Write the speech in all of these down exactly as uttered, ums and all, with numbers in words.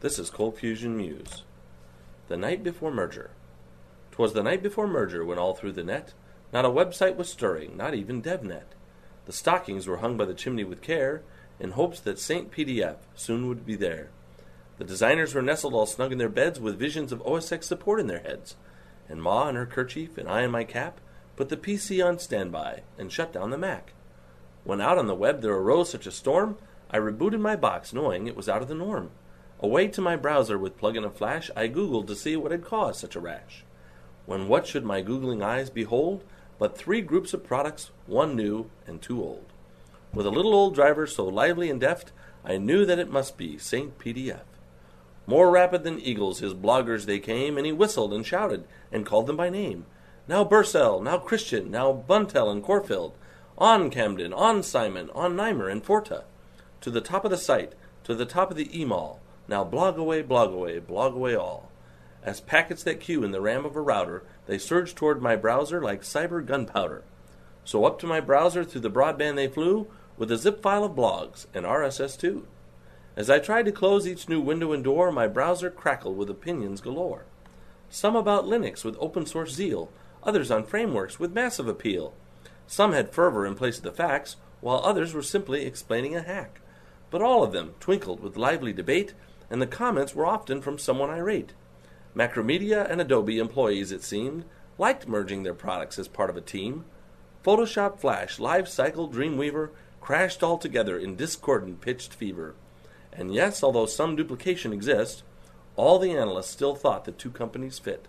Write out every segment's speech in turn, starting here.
This is Cold Fusion Muse. The night before merger. 'Twas the night before merger when all through the net not a website was stirring, not even DevNet. The stockings were hung by the chimney with care in hopes that Saint P D F soon would be there. The designers were nestled all snug in their beds with visions of O S X support in their heads. And Ma in her kerchief and I in my cap put the P C on standby and shut down the Mac. When out on the web there arose such a storm, I rebooted my box knowing it was out of the norm. Away to my browser with plug-in a flash, I Googled to see what had caused such a rash. When what should my Googling eyes behold but three groups of products, one new and two old. With a little old driver so lively and deft, I knew that it must be Saint P D F. More rapid than eagles his bloggers they came, and he whistled and shouted and called them by name. Now Bursell, now Christian, now Buntel and Corfield, on Camden, on Simon, on Nimer and Forta. To the top of the site, to the top of the e-mall, now blog away, blog away, blog away all. As packets that queue in the RAM of a router, they surged toward my browser like cyber gunpowder. So up to my browser through the broadband they flew, with a zip file of blogs and R S S too. As I tried to close each new window and door, my browser crackled with opinions galore. Some about Linux with open source zeal, others on frameworks with massive appeal. Some had fervor in place of the facts, while others were simply explaining a hack. But all of them twinkled with lively debate, and the comments were often from someone irate. Macromedia and Adobe employees, it seemed, liked merging their products as part of a team. Photoshop, Flash, LiveCycle, Dreamweaver crashed all together in discordant pitched fever. And yes, although some duplication exists, all the analysts still thought the two companies fit.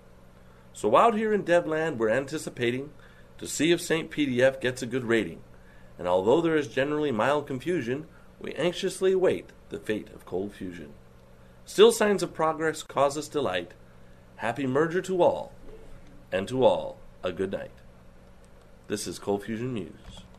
So out here in Devland we're anticipating to see if Saint P D F gets a good rating. And although there is generally mild confusion, we anxiously await the fate of Cold Fusion. Still signs of progress cause us delight. Happy merger to all, and to all a good night. This is Cold Fusion Muse.